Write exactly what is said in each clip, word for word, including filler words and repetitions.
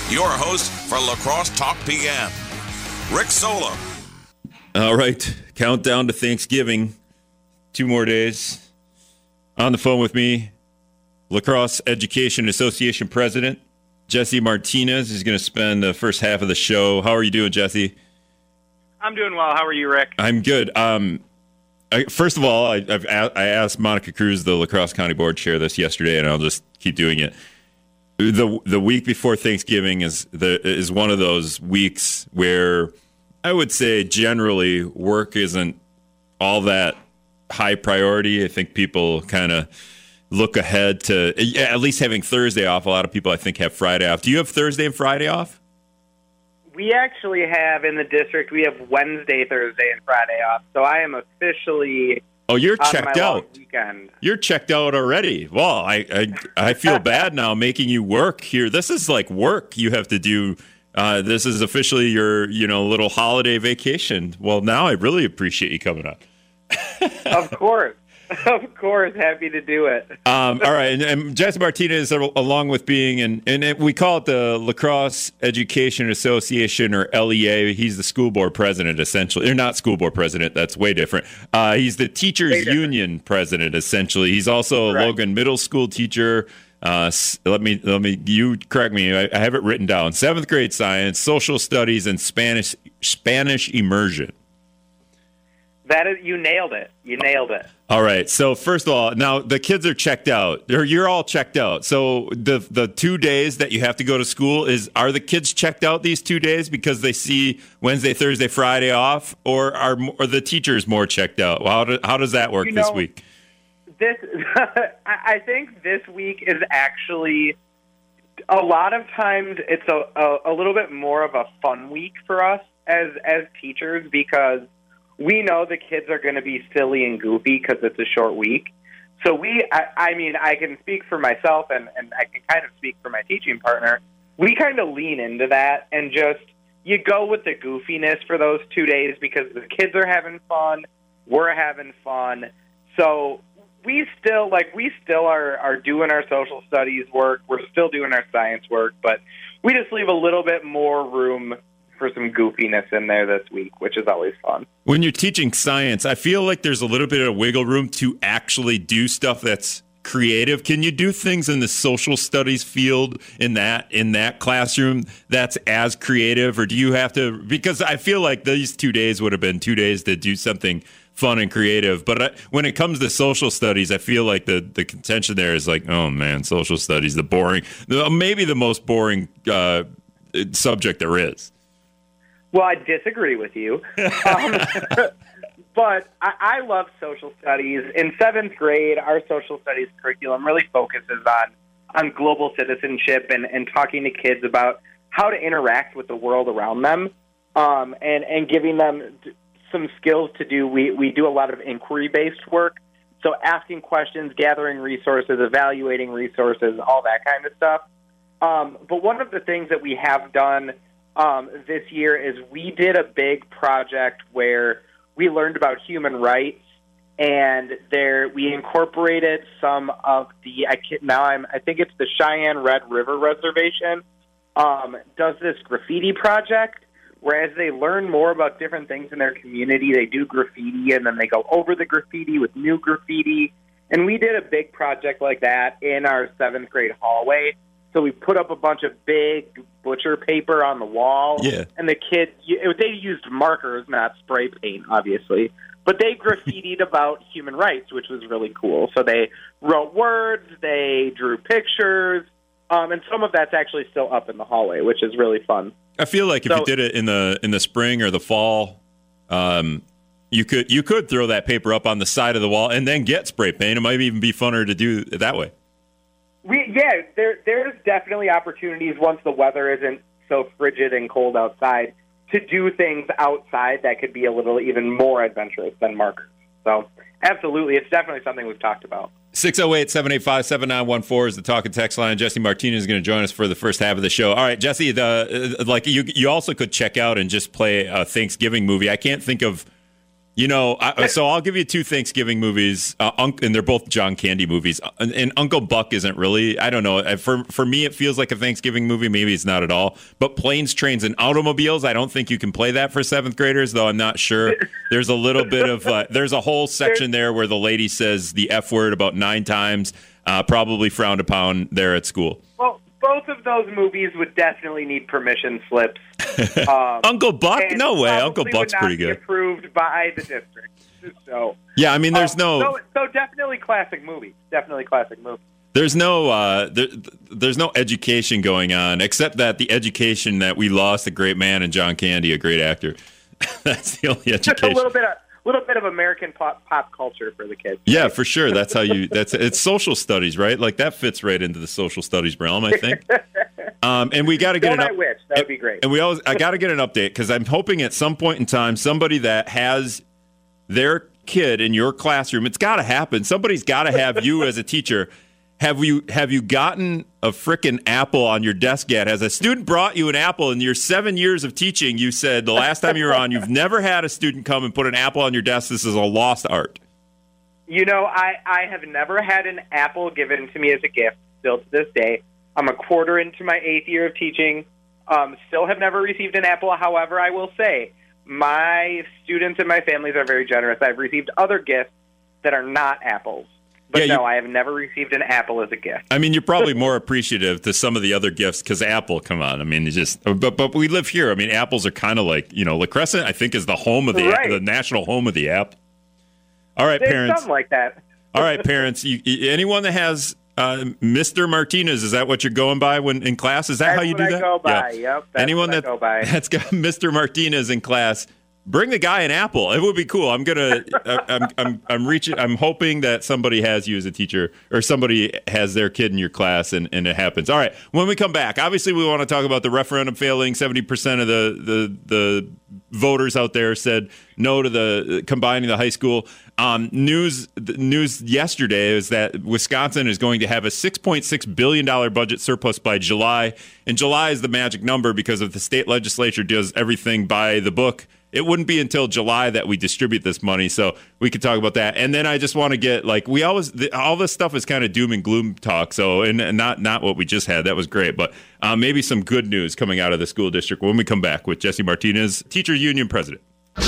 your host for Lacrosse Talk P M, Rick Sola. All right, countdown to Thanksgiving. Two more days. On the phone with me, Lacrosse Education Association President Jesse Martinez is going to spend the first half of the show. How are you doing, Jesse? I'm doing well. How are you, Rick? I'm good. Um, I, first of all, I, I've a- I asked Monica Cruz, the Lacrosse County Board Chair, this yesterday, and I'll just keep doing it. The the week before Thanksgiving is the is one of those weeks where I would say generally work isn't all that high priority. I think people kind of look ahead to at least having Thursday off. A lot of people, I think, have Friday off. Do you have Thursday and Friday off? We actually have in the district, we have Wednesday, Thursday, and Friday off. So I am officially Oh, you're on checked my out. long weekend. You're checked out already. Well, I I, I feel bad now making you work here. This is like work you have to do. Uh, this is officially your you know little holiday vacation. Well, now I really appreciate you coming up. Of course. Of course. Happy to do it. Um, all right. And, and Jesse Martinez, along with being, and, and it, we call it the Lacrosse Education Association, or L E A. He's the school board president, essentially. Or not school board president. That's way different. Uh, he's the teachers union president, essentially. He's also a Correct. Logan Middle School teacher. Uh, let me, let me, you correct me. I, I have it written down. Seventh grade science, social studies, and Spanish, Spanish immersion. That is, you nailed it. You nailed it. All right. So first of all, now the kids are checked out. Or you're all checked out. So the the two days that you have to go to school is are the kids checked out these two days because they see Wednesday, Thursday, Friday off, or are are the teachers more checked out? Well, how do, how does that work You this know, week? This, I think this week is actually a lot of times it's a, a, a little bit more of a fun week for us as as teachers because we know the kids are going to be silly and goofy because it's a short week. So we, I, I mean, I can speak for myself and, and I can kind of speak for my teaching partner. We kind of lean into that and just, you go with the goofiness for those two days because the kids are having fun, we're having fun. So we still, like, we still are, are doing our social studies work. We're still doing our science work, but we just leave a little bit more room for some goofiness in there this week, which is always fun. When you're teaching science, I feel like there's a little bit of wiggle room to actually do stuff that's creative. Can you do things in the social studies field in that in that classroom that's as creative, or do you have to? Because I feel like these two days would have been two days to do something fun and creative. But I, when it comes to social studies, I feel like the the contention there is like, oh man, social studies, the boring, the, maybe the most boring uh, subject there is. Well, I disagree with you. Um, but I, I love social studies. In seventh grade, our social studies curriculum really focuses on, on global citizenship and, and talking to kids about how to interact with the world around them um, and, and giving them some skills to do. We, we do a lot of inquiry-based work, so asking questions, gathering resources, evaluating resources, all that kind of stuff. Um, but one of the things that we have done Um, this year is we did a big project where we learned about human rights, and there we incorporated some of the I can, now I'm I think it's the Cheyenne Red River Reservation um, does this graffiti project. Whereas they learn more about different things in their community, they do graffiti and then they go over the graffiti with new graffiti. And we did a big project like that in our seventh grade hallway. So we put up a bunch of big butcher paper on the wall, yeah. and the kids, they used markers, not spray paint, obviously, but they graffitied about human rights, which was really cool. So they wrote words, they drew pictures, um, and some of that's actually still up in the hallway, which is really fun. I feel like if so, you did it in the in the spring or the fall, um, you could you could throw that paper up on the side of the wall and then get spray paint. It might even be funner to do it that way. We, yeah, there there's definitely opportunities once the weather isn't so frigid and cold outside to do things outside that could be a little even more adventurous than markers. So absolutely, it's definitely something we've talked about. six oh eight, seven eight five, seven nine one four is the talk and text line. Jesse Martinez is going to join us for the first half of the show. All right, Jesse, the, like you you also could check out and just play a Thanksgiving movie. I can't think of You know, I, so I'll give you two Thanksgiving movies, uh, Unc, and they're both John Candy movies. And, and Uncle Buck isn't really, I don't know. For for me, it feels like a Thanksgiving movie. Maybe it's not at all. But Planes, Trains, and Automobiles, I don't think you can play that for seventh graders, though I'm not sure. There's a little bit of, uh, there's a whole section there where the lady says the F word about nine times, uh, probably frowned upon there at school. Well, both of those movies would definitely need permission slips. Um, Uncle Buck? No way. Uncle Buck's would not pretty be good. Approved by the district. So yeah, I mean, there's um, no. So, so definitely classic movie. Definitely classic movie. There's no. Uh, there, there's no education going on, except that the education that we lost a great man in John Candy, a great actor. That's the only education. Just a little bit of. little bit of American pop, pop culture for the kids. Yeah, right? For sure. That's how you. That's it's social studies, right? Like that fits right into the social studies realm, I think. Um, and we got to get Don't an. I wish that would be great. And we always, I got to get an update because I'm hoping at some point in time somebody that has their kid in your classroom. It's got to happen. Somebody's got to have you as a teacher. Have you have you gotten a frickin' apple on your desk yet? Has a student brought you an apple in your seven years of teaching? You said the last time you were on, you've never had a student come and put an apple on your desk. This is a lost art. You know, I, I have never had an apple given to me as a gift, still to this day. I'm a quarter into my eighth year of teaching. Um, still have never received an apple. However, I will say my students and my families are very generous. I've received other gifts that are not apples. But yeah, no, you, I have never received an apple as a gift. I mean, you're probably more appreciative to some of the other gifts because Apple, come on. I mean, it's just, but but we live here. I mean, apples are kind of like, you know, La Crescent, I think, is the home of the right. the national home of the app. All right, There's parents. something like that. All right, parents. You, anyone that has uh, Mister Martinez, is that what you're going by when in class? Is that that's how you do what that? I go by. Yeah. Yep. That's anyone what that I go by. that's got Mister Martinez in class. Bring the guy an apple. It would be cool. I'm gonna. I'm. I'm. I'm reaching. I'm hoping that somebody has you as a teacher, or somebody has their kid in your class, and, and it happens. All right. When we come back, obviously we want to talk about the referendum failing. Seventy percent of the, the the voters out there said no to the combining the high school. Um, news. The news yesterday is that Wisconsin is going to have a six point six billion dollar budget surplus by July, and July is the magic number because if the state legislature does everything by the book, it wouldn't be until July that we distribute this money, so we could talk about that. And then I just want to get, like, we always, the, all this stuff is kind of doom and gloom talk, so, and, and not not what we just had. That was great, but uh, maybe some good news coming out of the school district when we come back with Jesse Martinez, Teachers Union President.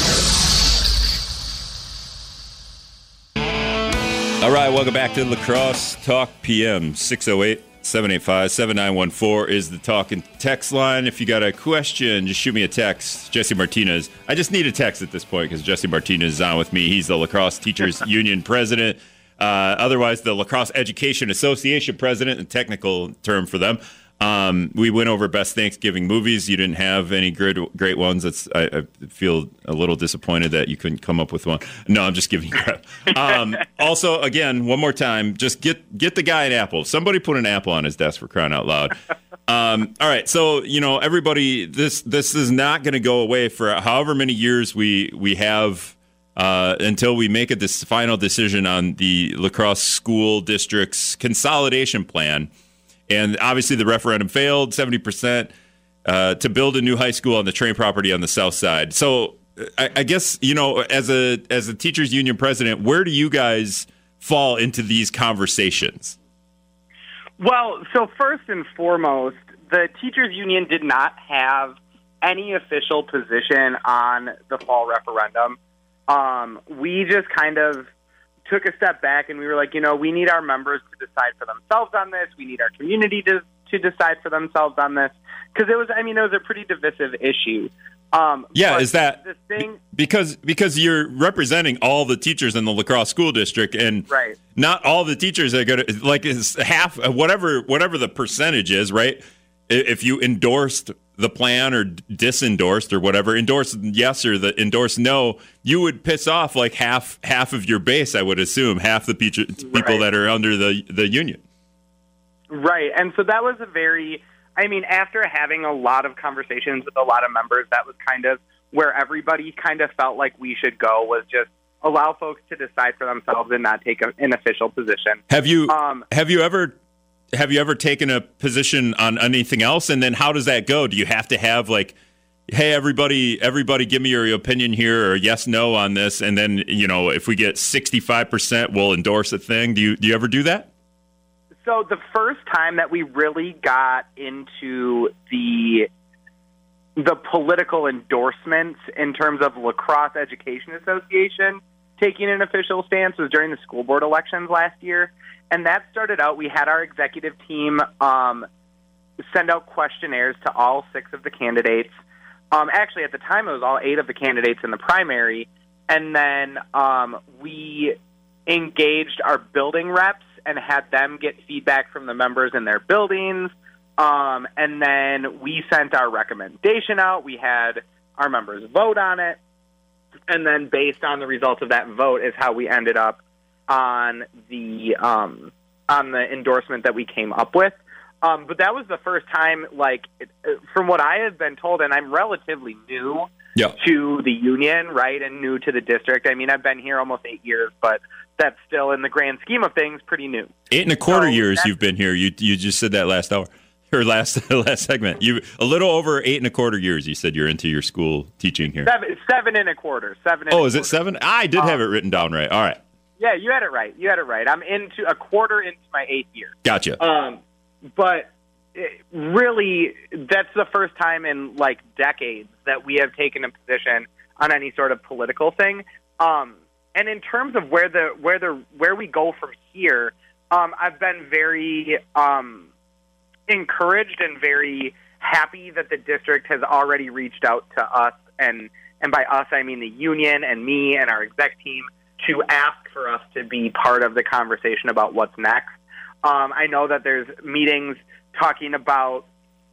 All right, welcome back to La Crosse Talk P M, six oh eight, seven eight five, seven nine one four is the talk and text line. If you got a question, just shoot me a text. Jesse Martinez. I just need a text at this point because Jesse Martinez is on with me. He's the La Crosse Teachers Union president. Uh, otherwise, the La Crosse Education Association president, a technical term for them. Um, we went over best Thanksgiving movies. You didn't have any great great ones. That's I, I feel a little disappointed that you couldn't come up with one. No, I'm just giving you crap. Um, also, again, one more time, just get get the guy an apple. Somebody put an apple on his desk for crying out loud. Um, all right, so you know everybody, this this is not going to go away for however many years we we have uh, until we make a this final decision on the La Crosse School District's consolidation plan. And obviously the referendum failed, seventy percent uh, to build a new high school on the Train property on the south side. So I, I guess, you know, as a as a teachers union president, where do you guys fall into these conversations? Well, so first and foremost, the teachers union did not have any official position on the fall referendum. Um, we just kind of took a step back and we were like, you know, we need our members to decide for themselves on this. We need our community to to decide for themselves on this because it was, I mean, it was a pretty divisive issue. Um, yeah, is that the thing? Because because you're representing all the teachers in the La Crosse School District, and right. not all the teachers are going to, like, is half whatever whatever the percentage is, right? If you endorsed the plan or disendorsed or whatever, endorsed yes or the endorsed no, you would piss off like half half of your base, I would assume, half the people right. that are under the, the union. Right. And so that was a very, I mean, after having a lot of conversations with a lot of members, that was kind of where everybody kind of felt like we should go, was just allow folks to decide for themselves and not take a, an official position. Have you um, have you ever Have you ever taken a position on anything else? And then how does that go? Do you have to have, like, hey, everybody, everybody, give me your opinion here, or yes, no on this, and then you know, if we get sixty-five percent, we'll endorse a thing. Do you do you ever do that? So the first time that we really got into the the political endorsements in terms of Lacrosse Education Association taking an official stance was during the school board elections last year. And that started out, we had our executive team um, send out questionnaires to all six of the candidates. Um, actually, at the time, it was all eight of the candidates in the primary. And then um, we engaged our building reps and had them get feedback from the members in their buildings. Um, and then we sent our recommendation out. We had our members vote on it. And then based on the results of that vote is how we ended up on the um, on the endorsement that we came up with. Um, but that was the first time, like, it, from what I have been told, and I'm relatively new yeah. to the union, right, and new to the district. I mean, I've been here almost eight years, but that's still, in the grand scheme of things, pretty new. Eight and a quarter so years you've been here. You you just said that last hour, or last last segment. You a little over eight and a quarter years. You said you're into your school teaching here. Seven, seven and a quarter. Seven. And oh, a is quarter. it seven? I did have it written down right. All right. Yeah, you had it right. You had it right. I'm into a quarter into my eighth year. Gotcha. Um, but it really, that's the first time in like decades that we have taken a position on any sort of political thing. Um, and in terms of where the where the where we go from here, um, I've been very um, encouraged and very happy that the district has already reached out to us, and and by us I mean the union and me and our exec team, to ask for us to be part of the conversation about what's next. Um, I know that there's meetings talking about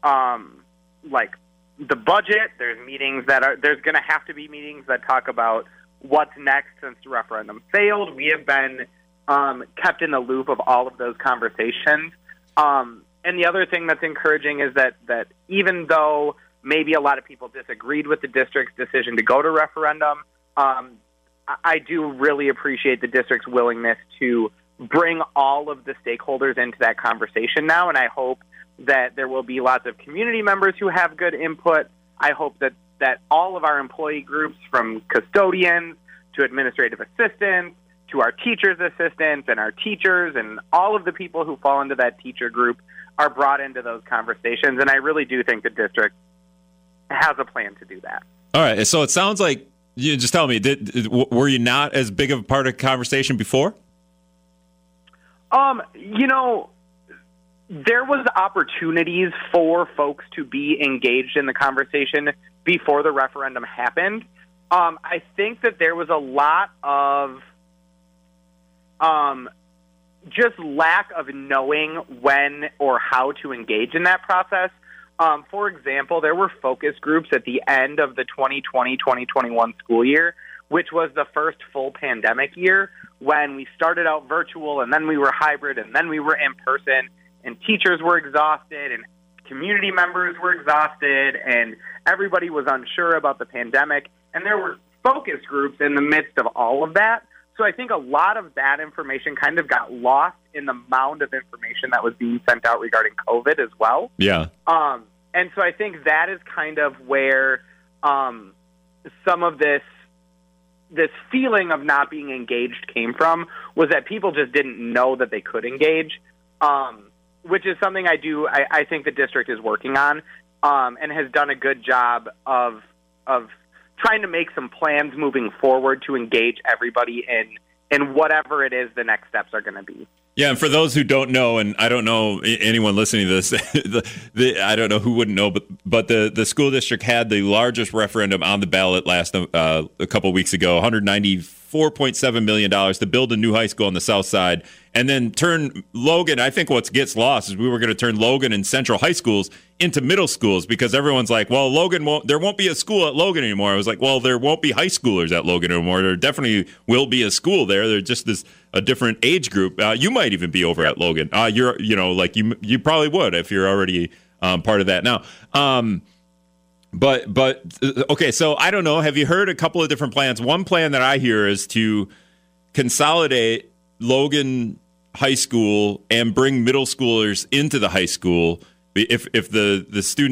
um, like the budget. There's meetings that are there's going to have to be meetings that talk about what's next since the referendum failed. We have been um, kept in the loop of all of those conversations. Um, and the other thing that's encouraging is that that even though maybe a lot of people disagreed with the district's decision to go to referendum, um, I do really appreciate the district's willingness to bring all of the stakeholders into that conversation now, and I hope that there will be lots of community members who have good input. I hope that, that all of our employee groups, from custodians to administrative assistants to our teachers' assistants and our teachers and all of the people who fall into that teacher group, are brought into those conversations, and I really do think the district has a plan to do that. All right, so it sounds like, you just tell me, did, were you not as big of a part of the conversation before? Um, you know, there was opportunities for folks to be engaged in the conversation before the referendum happened. Um, I think that there was a lot of um, just lack of knowing when or how to engage in that process. Um, for example, there were focus groups at the end of the twenty twenty twenty twenty-one school year, which was the first full pandemic year, when we started out virtual and then we were hybrid and then we were in person, and teachers were exhausted and community members were exhausted and everybody was unsure about the pandemic. And there were focus groups in the midst of all of that. So I think a lot of that information kind of got lost in the mound of information that was being sent out regarding COVID as well. Yeah. Um, and so I think that is kind of where um, some of this this feeling of not being engaged came from, was that people just didn't know that they could engage, um, which is something I do, I, I think the district is working on, um, and has done a good job of of trying to make some plans moving forward to engage everybody in, in whatever it is the next steps are going to be. Yeah, and for those who don't know, and I don't know anyone listening to this, the, the, I don't know who wouldn't know, but but the, the school district had the largest referendum on the ballot last uh, a couple weeks ago, one hundred ninety-four point seven million dollars to build a new high school on the south side, and then turn Logan. I think what gets lost is we were going to turn Logan and Central high schools into middle schools, because everyone's like, well, Logan won't, there won't be a school at Logan anymore. I was like, well, there won't be high schoolers at Logan anymore. There definitely will be a school there. They're just this a different age group. Uh, you might even be over at Logan. Uh, you're, you know, like you, you probably would if you're already um, part of that now. Um, but, but okay, so I don't know. Have you heard a couple of different plans? One plan that I hear is to consolidate Logan High School and bring middle schoolers into the high school. If if the, the student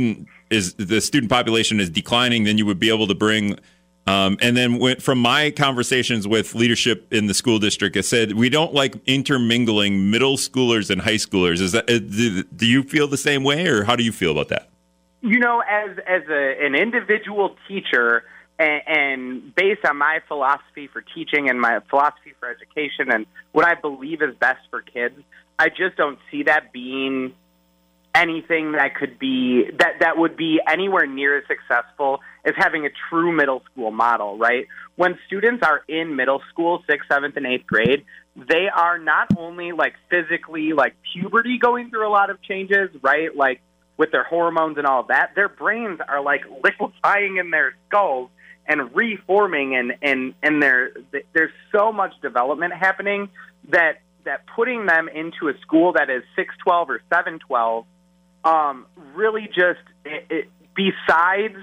is the student population is declining, then you would be able to bring. Um, and then when, from my conversations with leadership in the school district, it said we don't like intermingling middle schoolers and high schoolers. Is that do, do you feel the same way, or how do you feel about that? You know, as as a, an individual teacher, and, and based on my philosophy for teaching and my philosophy for education and what I believe is best for kids, I just don't see that being anything that could be that, that would be anywhere near as successful as having a true middle school model, right? When students are in middle school, sixth, seventh, and eighth grade, they are not only like physically like puberty going through a lot of changes, right? Like with their hormones and all of that, their brains are like liquefying in their skulls and reforming, and and and there there's so much development happening that that putting them into a school that is six twelve or seven twelve um, really just it, it, besides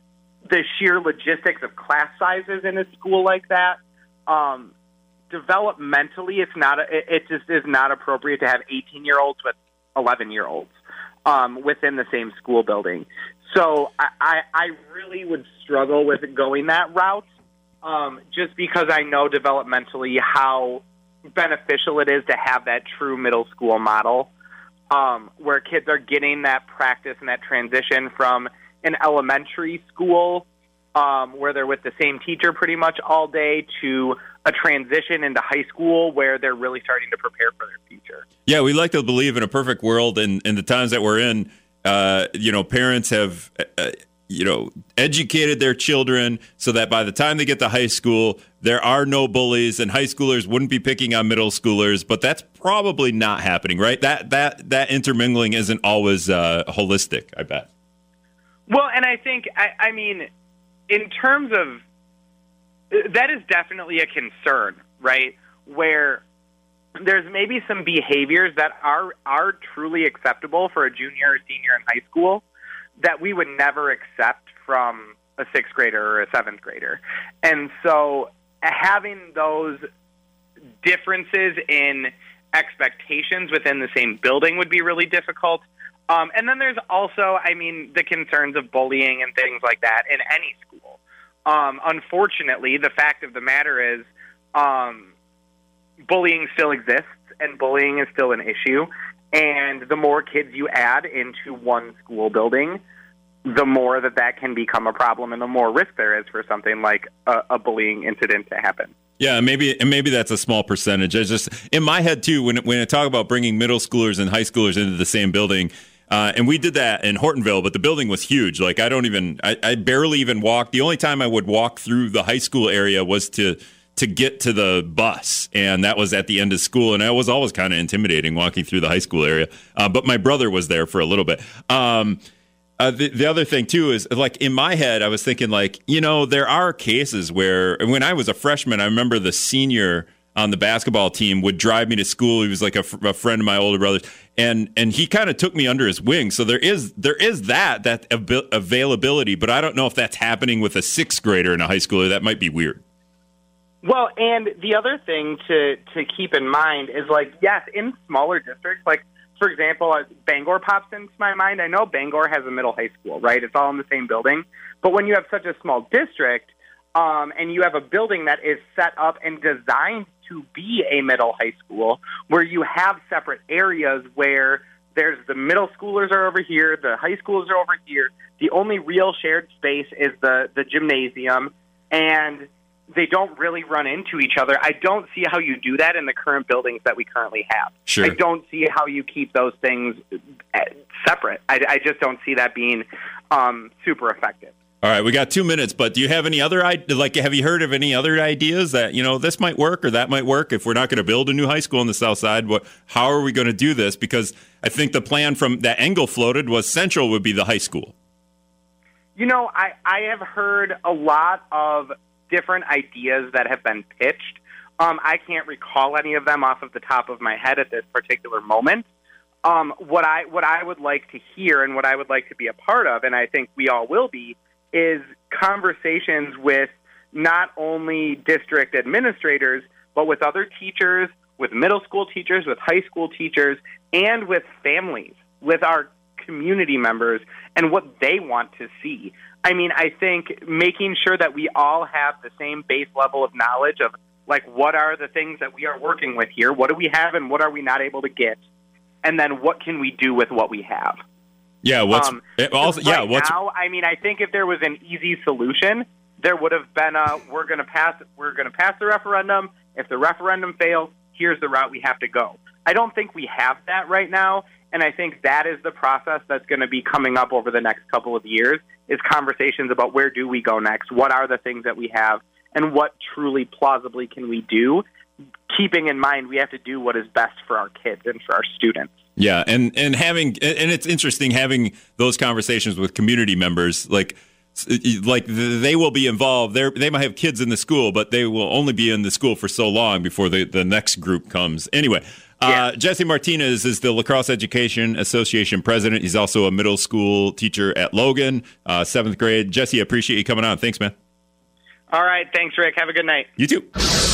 the sheer logistics of class sizes in a school like that, um, developmentally, it's not a, it, it just is not appropriate to have eighteen year olds with eleven year olds um, within the same school building. So I, I, I really would struggle with going that route, um, just because I know developmentally how beneficial it is to have that true middle school model, um, where kids are getting that practice and that transition from an elementary school um, where they're with the same teacher pretty much all day to a transition into high school where they're really starting to prepare for their future. Yeah, we like to believe in a perfect world, and in the times that we're in, Uh, you know, parents have, uh, you know, educated their children so that by the time they get to high school, there are no bullies, and high schoolers wouldn't be picking on middle schoolers. But that's probably not happening, right? That that that intermingling isn't always uh, holistic, I bet. Well, and I think, I, I mean, in terms of, that is definitely a concern, right? Where there's maybe some behaviors that are are truly acceptable for a junior or senior in high school that we would never accept from a sixth grader or a seventh grader. And so having those differences in expectations within the same building would be really difficult. Um, and then there's also, I mean, the concerns of bullying and things like that in any school. Um, unfortunately, the fact of the matter is, um, bullying still exists, and bullying is still an issue. And the more kids you add into one school building, the more that that can become a problem, and the more risk there is for something like a, a bullying incident to happen. Yeah, maybe and maybe that's a small percentage. I just in my head too, when when I talk about bringing middle schoolers and high schoolers into the same building. Uh, and we did that in Hortonville, but the building was huge. Like I don't even, I, I barely even walked. The only time I would walk through the high school area was to to get to the bus, and that was at the end of school, and that was always kind of intimidating walking through the high school area. Uh, but my brother was there for a little bit. Um, uh, the, the other thing, too, is like in my head, I was thinking like, you know, there are cases where when I was a freshman, I remember the senior on the basketball team would drive me to school. He was like a, a friend of my older brother's, and and he kind of took me under his wing. So there is there is that that av- availability, but I don't know if that's happening with a sixth grader in a high schooler. That might be weird. Well, and the other thing to, to keep in mind is, like, yes, in smaller districts, like, for example, Bangor pops into my mind. I know Bangor has a middle high school, right? It's all in the same building. But when you have such a small district um, and you have a building that is set up and designed to be a middle high school, where you have separate areas where there's the middle schoolers are over here, the high schoolers are over here, the only real shared space is the, the gymnasium, and they don't really run into each other. I don't see how you do that in the current buildings that we currently have. Sure. I don't see how you keep those things separate. I, I just don't see that being um, super effective. All right, we got two minutes, but do you have any other, like, have you heard of any other ideas that, you know, this might work or that might work? If we're not going to build a new high school on the south side, what, how are we going to do this? Because I think the plan from that Engel floated was Central would be the high school. You know, I, I have heard a lot of different ideas that have been pitched. Um, I can't recall any of them off of the top of my head at this particular moment. Um, what I what I would like to hear and what I would like to be a part of, and I think we all will be, is conversations with not only district administrators, but with other teachers, with middle school teachers, with high school teachers, and with families, with our community members and what they want to see. I mean, I think making sure that we all have the same base level of knowledge of, like, what are the things that we are working with here? What do we have and what are we not able to get? And then what can we do with what we have? Yeah, what's um, also right yeah, what's now, I mean, I think if there was an easy solution, there would have been a we're going to pass we're going to pass the referendum. If the referendum fails, here's the route we have to go. I don't think we have that right now, and I think that is the process that's going to be coming up over the next couple of years, is conversations about where do we go next, what are the things that we have, and what truly plausibly can we do, keeping in mind we have to do what is best for our kids and for our students. Yeah, and, and having and it's interesting having those conversations with community members, like like they will be involved. They they might have kids in the school, but they will only be in the school for so long before the, the next group comes. Anyway, uh, yeah. Jesse Martinez is the Lacrosse Education Association president. He's also a middle school teacher at Logan, uh, seventh grade. Jesse, I appreciate you coming on. Thanks, man. All right, thanks, Rick. Have a good night. You too.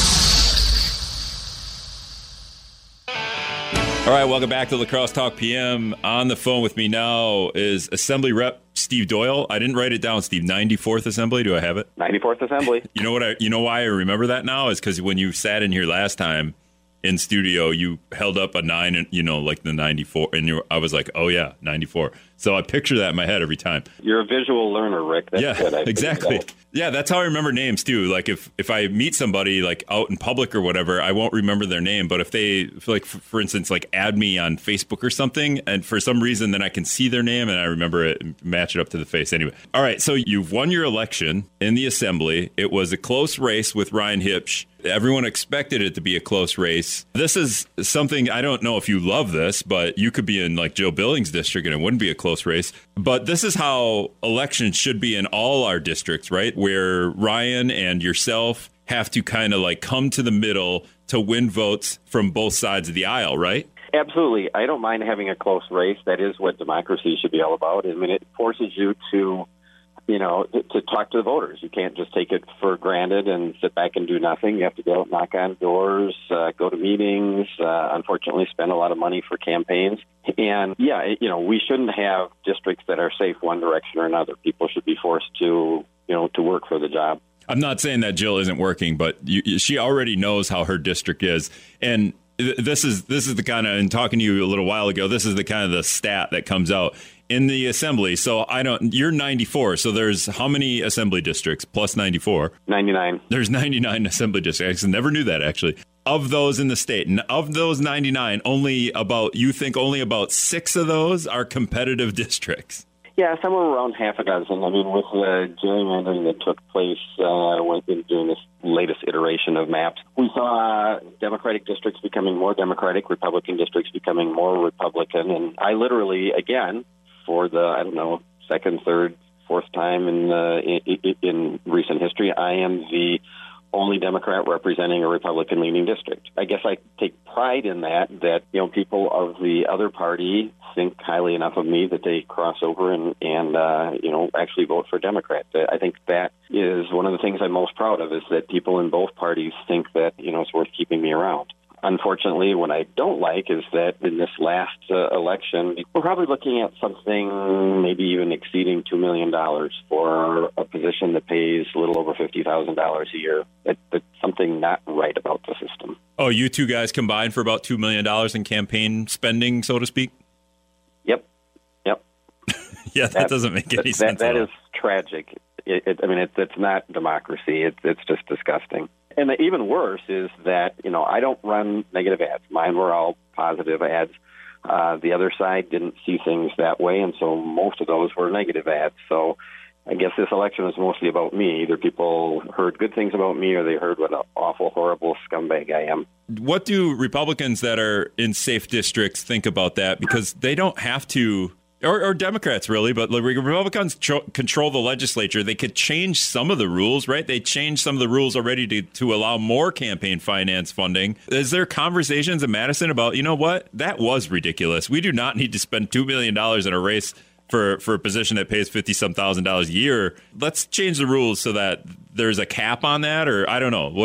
All right, welcome back to Lacrosse Talk P M. On the phone with me now is Assembly Rep Steve Doyle. I didn't write it down, Steve. ninety-fourth Assembly. Do I have it? ninety-fourth Assembly. You know what? I, you know why I remember that now is because when you sat in here last time in studio, you held up a nine, and you know, like the ninety-four, and you, I was like, oh yeah, ninety-four. So I picture that in my head every time. You're a visual learner, Rick. That's yeah, good. exactly. Yeah, that's how I remember names too. Like if, if I meet somebody like out in public or whatever, I won't remember their name. But if they, if like for, for instance, like add me on Facebook or something, and for some reason then I can see their name and I remember it and match it up to the face. Anyway, all right. So you've won your election in the Assembly. It was a close race with Ryan Hipsch. Everyone expected it to be a close race. This is something, I don't know if you love this, but you could be in like Joe Billings' district and it wouldn't be a close race. But this is how elections should be in all our districts, right? Where Ryan and yourself have to kind of like come to the middle to win votes from both sides of the aisle, right? Absolutely. I don't mind having a close race. That is what democracy should be all about. I mean, it forces you to, you know, to talk to the voters. You can't just take it for granted and sit back and do nothing. You have to go out, knock on doors, uh, go to meetings, uh, unfortunately spend a lot of money for campaigns. And, yeah, you know, we shouldn't have districts that are safe one direction or another. People should be forced to, you know, to work for the job. I'm not saying that Jill isn't working, but you, she already knows how her district is. And this is this is the kind of, and talking to you a little while ago, this is the kind of the stat that comes out in the Assembly. So I don't, you're ninety-four. So there's how many Assembly districts plus ninety-four? ninety-nine. There's ninety-nine Assembly districts. I never knew that, actually. Of those in the state, and of those ninety-nine, only about, you think only about six of those are competitive districts. Yeah, somewhere around half a dozen. I mean, with the gerrymandering that took place uh, when, during this latest iteration of maps, we saw uh, Democratic districts becoming more Democratic, Republican districts becoming more Republican. And I literally, again, for the, I don't know, second, third, fourth time in, uh, in, in recent history, I am the only Democrat representing a Republican-leaning district. I guess I take pride in that, that, you know, people of the other party think highly enough of me that they cross over and, and uh, you know, actually vote for Democrat. I think that is one of the things I'm most proud of, is that people in both parties think that, you know, it's worth keeping me around. Unfortunately, what I don't like is that in this last uh, election, we're probably looking at something maybe even exceeding two million dollars for a position that pays a little over fifty thousand dollars a year. That, that's something not right about the system. Oh, you two guys combined for about two million dollars in campaign spending, so to speak? Yep. Yep. Yeah, that, that doesn't make any that, sense. That, that is tragic. It, it, I mean, it, it's not democracy. It, it's just disgusting. And the even worse is that, you know, I don't run negative ads. Mine were all positive ads. Uh, the other side didn't see things that way, and so most of those were negative ads. So I guess this election was mostly about me. Either people heard good things about me or they heard what an awful, horrible scumbag I am. What do Republicans that are in safe districts think about that? Because they don't have to... Or, or Democrats, really, but Republicans tro- control the legislature. They could change some of the rules, right? They changed some of the rules already to, to allow more campaign finance funding. Is there conversations in Madison about, you know what, that was ridiculous. We do not need to spend two million dollars in a race for, for a position that pays fifty-some thousand dollars a year. Let's change the rules so that there's a cap on that, or I don't know. What do you think?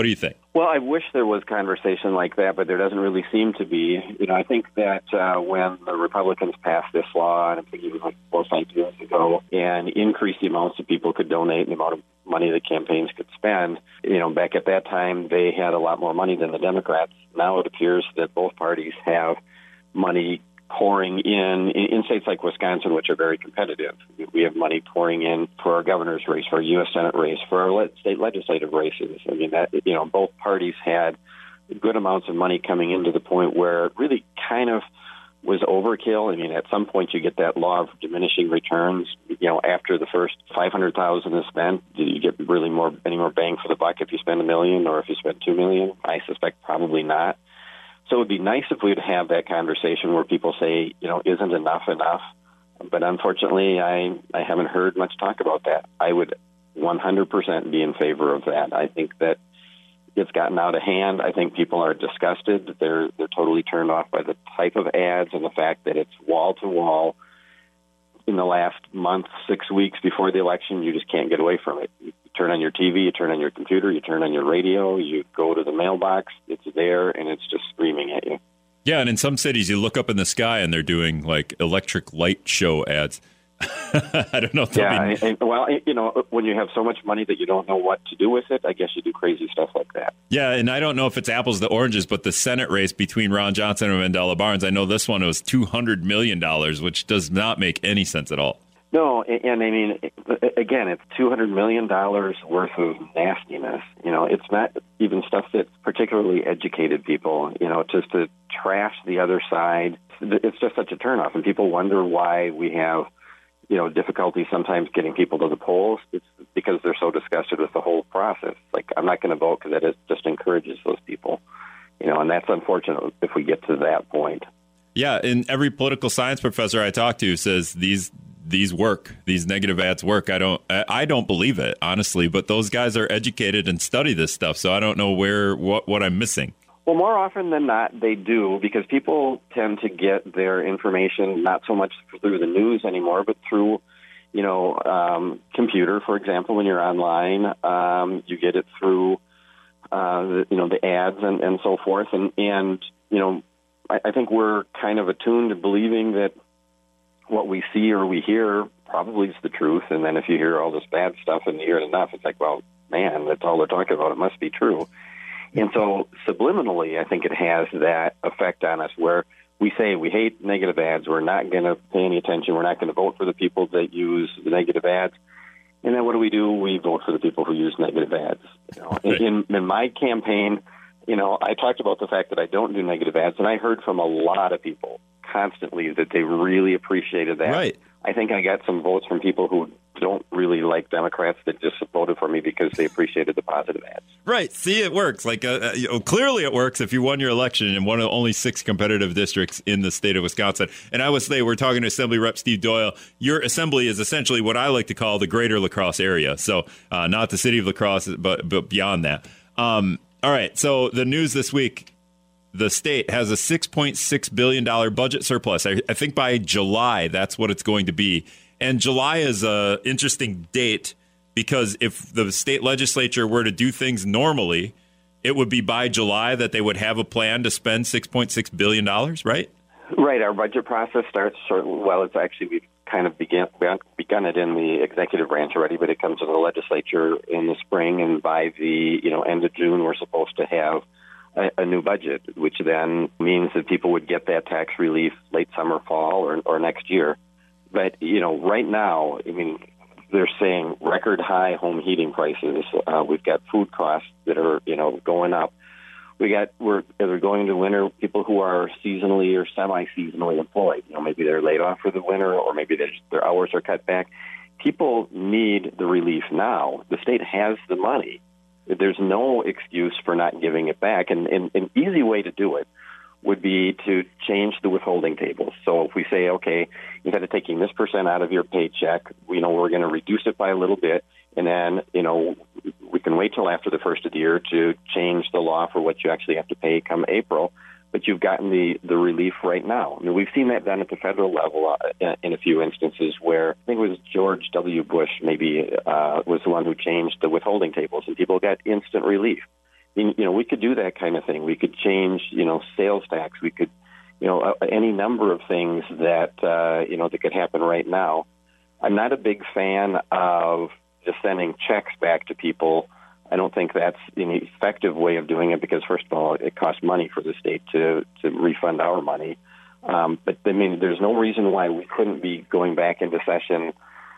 Well, I wish there was conversation like that, but there doesn't really seem to be. You know, I think that uh, when the Republicans passed this law, and I think it was like four or five years ago, and increased the amounts that people could donate and the amount of money that campaigns could spend, you know, back at that time, they had a lot more money than the Democrats. Now it appears that both parties have money pouring in, in states like Wisconsin, which are very competitive. We have money pouring in for our governor's race, for our U S Senate race, for our state legislative races. I mean, that, you know, both parties had good amounts of money coming into the point where it really kind of was overkill. I mean, at some point you get that law of diminishing returns. You know, after the first five hundred thousand is spent, do you get really more any more bang for the buck if you spend a million or if you spend two million? I suspect probably not. So it would be nice if we would have that conversation where people say, you know, isn't enough enough? But unfortunately, I, I haven't heard much talk about that. I would one hundred percent be in favor of that. I think that it's gotten out of hand. I think people are disgusted. They're they're totally turned off by the type of ads and the fact that it's wall to wall. In the last month, six weeks before the election, you just can't get away from it. You turn on your T V, you turn on your computer, you turn on your radio, you go to the mailbox, it's there, and it's just screaming at you. Yeah, and in some cities, you look up in the sky and they're doing like electric light show ads. I don't know if yeah, be... and, and, well, you know, when you have so much money that you don't know what to do with it, I guess you do crazy stuff like that. Yeah, and I don't know if it's apples to oranges, but the Senate race between Ron Johnson and Mandela Barnes, I know this one was two hundred million dollars, which does not make any sense at all. No, and, and I mean, again, it's two hundred million dollars worth of nastiness. You know, it's not even stuff that particularly educated people, you know, just to trash the other side. It's just such a turnoff, and people wonder why we have, you know, difficulty sometimes getting people to the polls. It's because they're so disgusted with the whole process. Like, I'm not going to vote because it just encourages those people, you know, and that's unfortunate if we get to that point. Yeah, and every political science professor I talk to says these these work, these negative ads work. I don't, I don't believe it, honestly. But those guys are educated and study this stuff, so I don't know where what, what I'm missing. Well, more often than not, they do, because people tend to get their information not so much through the news anymore, but through, you know, um, computer, for example. When you're online, um, you get it through, uh, the, you know, the ads and, and so forth. And, and you know, I, I think we're kind of attuned to believing that what we see or we hear probably is the truth. And then if you hear all this bad stuff and you hear it enough, it's like, well, man, that's all they're talking about. It must be true. And so subliminally, I think it has that effect on us where we say we hate negative ads. We're not going to pay any attention. We're not going to vote for the people that use the negative ads. And then what do we do? We vote for the people who use negative ads. You know, in, in my campaign, you know, I talked about the fact that I don't do negative ads, and I heard from a lot of people constantly that they really appreciated that. Right. I think I got some votes from people who don't really like Democrats that just voted for me because they appreciated the positive ads. Right. See, it works. Like uh, you know, clearly it works if you won your election in one of only six competitive districts in the state of Wisconsin. And I would say, we're talking to Assembly Rep Steve Doyle. Your assembly is essentially what I like to call the greater La Crosse area. So uh, not the city of La Crosse, but, but beyond that. Um, all right. So the news this week, the state has a six point six billion dollars budget surplus. I, I think by July, that's what it's going to be. And July is an interesting date because if the state legislature were to do things normally, it would be by July that they would have a plan to spend six point six billion dollars, right? Right. Our budget process starts, well, it's actually, we've kind of began, begun it in the executive branch already, but it comes to the legislature in the spring, and by the you know end of June, we're supposed to have a, a new budget, which then means that people would get that tax relief late summer, fall, or, or next year. But, you know, right now, I mean, they're saying record high home heating prices. Uh, we've got food costs that are, you know, going up. We got, we're, they're going into winter, people who are seasonally or semi-seasonally employed. You know, maybe they're laid off for the winter, or maybe their hours are cut back. People need the relief now. The state has the money. There's no excuse for not giving it back. And, and an easy way to do it would be to change the withholding tables. So if we say, okay, instead of taking this percent out of your paycheck, you know, we're going to reduce it by a little bit, and then, you know, we can wait till after the first of the year to change the law for what you actually have to pay come April, but you've gotten the, the relief right now. I mean, we've seen that done at the federal level uh, in a few instances where I think it was George W. Bush maybe uh, was the one who changed the withholding tables, and people got instant relief. you know, we could do that kind of thing. We could change, you know, sales tax. We could, you know, uh, any number of things that, uh, you know, that could happen right now. I'm not a big fan of just sending checks back to people. I don't think that's an effective way of doing it because, first of all, it costs money for the state to, to refund our money. Um, but, I mean, there's no reason why we couldn't be going back into session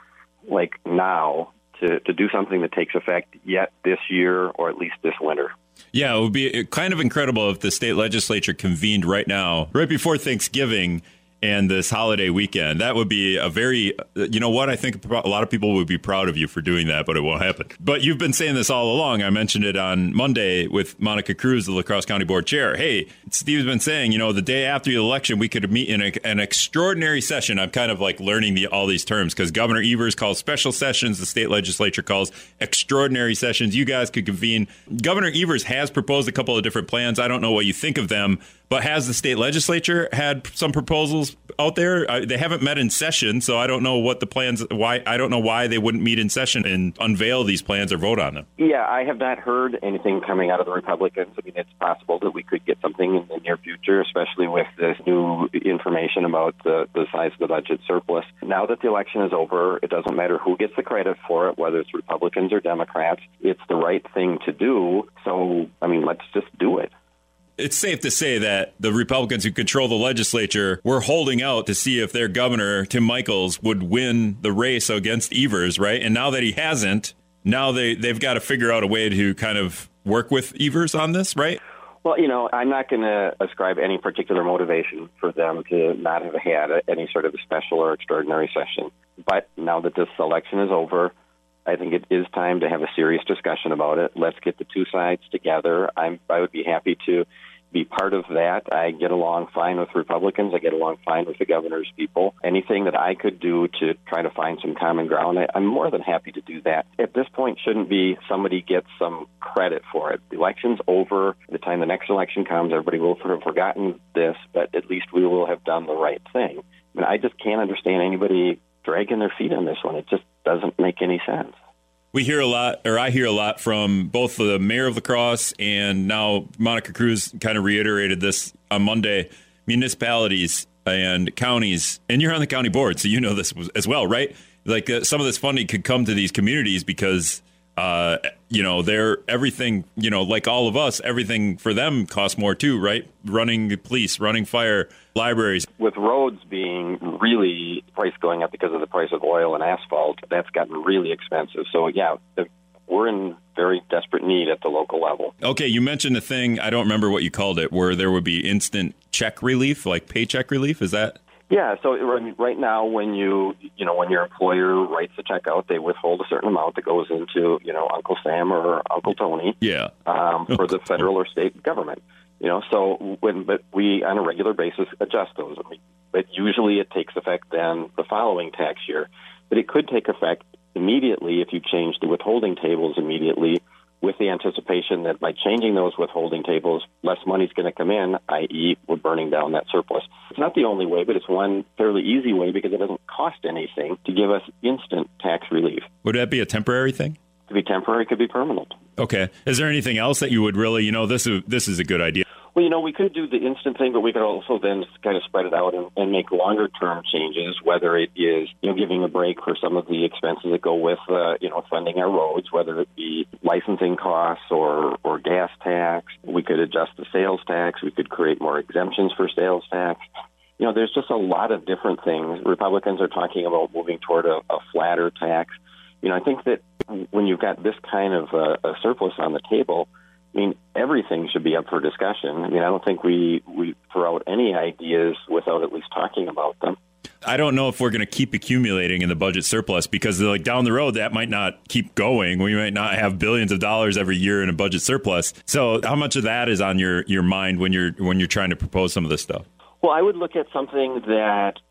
like now to, to do something that takes effect yet this year or at least this winter. Yeah, it would be kind of incredible if the state legislature convened right now, right before Thanksgiving and this holiday weekend. That would be a very, you know what, I think a lot of people would be proud of you for doing that, but it won't happen. But you've been saying this all along. I mentioned it on Monday with Monica Cruz, the La Crosse County Board Chair. Hey, Steve's been saying, you know, the day after the election, we could meet in a, an extraordinary session. I'm kind of like learning the, all these terms because Governor Evers calls special sessions. The state legislature calls extraordinary sessions. You guys could convene. Governor Evers has proposed a couple of different plans. I don't know what you think of them, but has the state legislature had some proposals out there? Uh, they haven't met in session, so I don't know what the plans. Why I don't know why they wouldn't meet in session and unveil these plans or vote on them. Yeah, I have not heard anything coming out of the Republicans. I mean, it's possible that we could get something in the near future, especially with this new information about the, the size of the budget surplus. Now that the election is over, it doesn't matter who gets the credit for it, whether it's Republicans or Democrats. It's the right thing to do. So, I mean, let's just do it. It's safe to say that the Republicans who control the legislature were holding out to see if their governor, Tim Michels, would win the race against Evers, right? And now that he hasn't, now they, they've got to figure out a way to kind of work with Evers on this, right? Well, you know, I'm not going to ascribe any particular motivation for them to not have had any sort of special or extraordinary session. But now that this election is over, I think it is time to have a serious discussion about it. Let's get the two sides together. I'm, I would be happy to be part of that. I get along fine with Republicans. I get along fine with the governor's people. Anything that I could do to try to find some common ground, I, I'm more than happy to do that. At this point, shouldn't be somebody gets some credit for it. The election's over. By the time the next election comes, everybody will have forgotten this, but at least we will have done the right thing. I mean, I just can't understand anybody dragging their feet on this one. It just doesn't make any sense. We hear a lot, or I hear a lot from both the mayor of La Crosse and now Monica Cruz kind of reiterated this on Monday, municipalities and counties, and you're on the county board, so you know this as well, right? Like uh, some of this funding could come to these communities because, uh, you know, they're everything, you know, like all of us, everything for them costs more too, right? Running the police, running fire, libraries. With roads being really price going up because of the price of oil and asphalt, that's gotten really expensive. So, yeah, we're in very desperate need at the local level. Okay, you mentioned a thing, I don't remember what you called it, where there would be instant check relief, like paycheck relief. Is that? Yeah, so right now when you, you know, when your employer writes a check out, they withhold a certain amount that goes into, you know, Uncle Sam or Uncle Tony yeah. um, for the federal or state government. You know, so when, but we on a regular basis adjust those. But usually it takes effect then the following tax year. But it could take effect immediately if you change the withholding tables immediately, with the anticipation that by changing those withholding tables, less money is going to come in, that is we're burning down that surplus. It's not the only way, but it's one fairly easy way because it doesn't cost anything to give us instant tax relief. Would that be a temporary thing? It could be temporary, it could be permanent. Okay. Is there anything else that you would really, you know, this is, this is a good idea? Well, you know, we could do the instant thing, but we could also then kind of spread it out and, and make longer-term changes, whether it is, you know, giving a break for some of the expenses that go with, uh, you know, funding our roads, whether it be licensing costs or, or gas tax. We could adjust the sales tax. We could create more exemptions for sales tax. You know, there's just a lot of different things. Republicans are talking about moving toward a, a flatter tax. You know, I think that when you've got this kind of uh, a surplus on the table, I mean, everything should be up for discussion. I mean, I don't think we, we throw out any ideas without at least talking about them. I don't know if we're going to keep accumulating in the budget surplus because, like, down the road, that might not keep going. We might not have billions of dollars every year in a budget surplus. So how much of that is on your, your mind when you're when you're trying to propose some of this stuff? Well, I would look at something that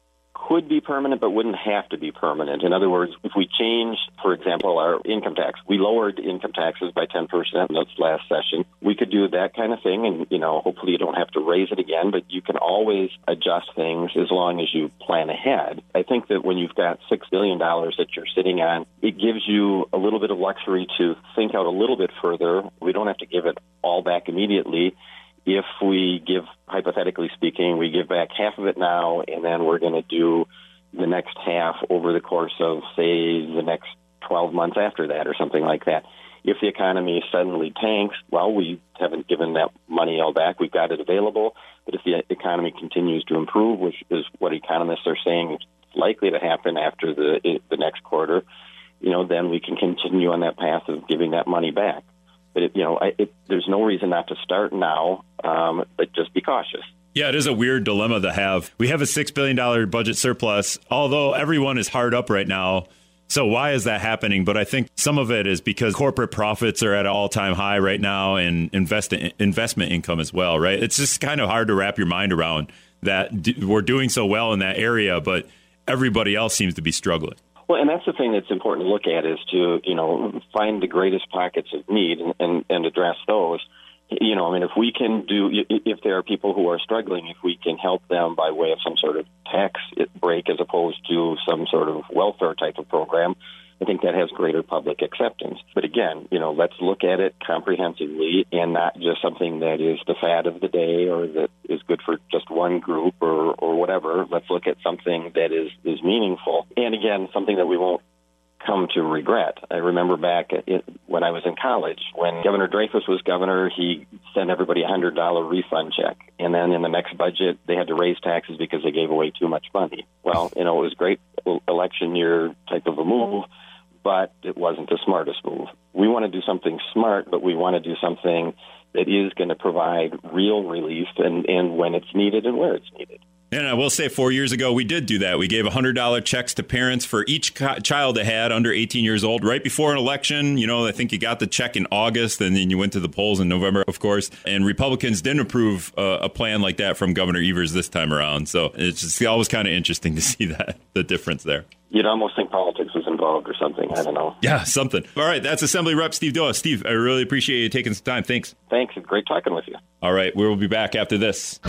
could be permanent but wouldn't have to be permanent. In other words, if we change, for example, our income tax, we lowered income taxes by ten percent in this last session. We could do that kind of thing, and, you know, hopefully you don't have to raise it again, but you can always adjust things as long as you plan ahead. I think that when you've got six billion dollars that you're sitting on, it gives you a little bit of luxury to think out a little bit further. We don't have to give it all back immediately. If we give, hypothetically speaking, we give back half of it now, and then we're going to do the next half over the course of, say, the next twelve months after that or something like that. If the economy suddenly tanks, well, we haven't given that money all back. We've got it available. But if the economy continues to improve, which is what economists are saying is likely to happen after the the next quarter, you know, then we can continue on that path of giving that money back. But, it, you know, I, it, there's no reason not to start now, um, but just be cautious. Yeah, it is a weird dilemma to have. We have a six billion dollars budget surplus, although everyone is hard up right now. So why is that happening? But I think some of it is because corporate profits are at an all-time high right now, and invest, investment income as well, right? It's just kind of hard to wrap your mind around that we're doing so well in that area, but everybody else seems to be struggling. Well, and that's the thing that's important to look at is to, you know, find the greatest pockets of need and, and, and address those. You know, I mean, if we can do, if there are people who are struggling, if we can help them by way of some sort of tax break as opposed to some sort of welfare type of program, I think that has greater public acceptance. But again, you know, let's look at it comprehensively and not just something that is the fad of the day or that is good for just one group or, or whatever. Let's look at something that is, is meaningful. And again, something that we won't come to regret. I remember back when I was in college, when Governor Dreyfus was governor, he sent everybody a one hundred dollars refund check. And then in the next budget, they had to raise taxes because they gave away too much money. Well, you know, it was a great election year type of a move, but it wasn't the smartest move. We want to do something smart, but we want to do something that is going to provide real relief and, and when it's needed and where it's needed. And I will say four years ago, we did do that. We gave one hundred dollars checks to parents for each co- child they had under eighteen years old right before an election. You know, I think you got the check in August and then you went to the polls in November, of course. And Republicans didn't approve uh, a plan like that from Governor Evers this time around. So it's just always kind of interesting to see that, the difference there. You'd almost think politics was involved or something. I don't know. Yeah, something. All right. That's Assembly Rep Steve Doyle. Steve, I really appreciate you taking some time. Thanks. Thanks. It's great talking with you. All right. We will be back after this.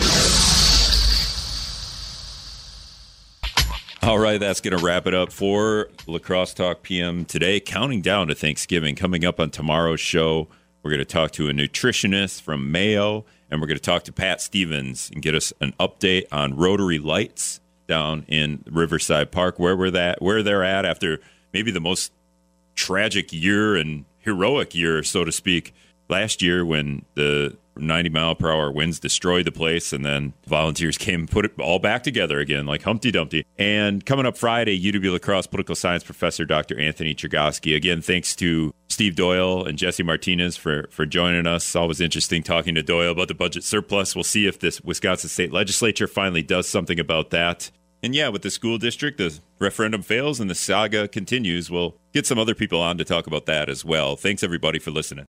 All right, that's going to wrap it up for La Crosse Talk P M today. Counting down to Thanksgiving. Coming up on tomorrow's show, we're going to talk to a nutritionist from Mayo, and we're going to talk to Pat Stevens and get us an update on Rotary Lights down in Riverside Park, where we're that, where they're at after maybe the most tragic year and heroic year, so to speak, last year when the ninety mile per hour winds destroyed the place, and then volunteers came and put it all back together again like Humpty Dumpty. And coming up Friday, U W La Crosse political science professor Doctor Anthony Chergosky. Again, thanks to Steve Doyle and Jesse Martinez for, for joining us. Always interesting talking to Doyle about the budget surplus. We'll see if this Wisconsin state legislature finally does something about that. And yeah, with the school district, the referendum fails and the saga continues. We'll get some other people on to talk about that as well. Thanks, everybody, for listening.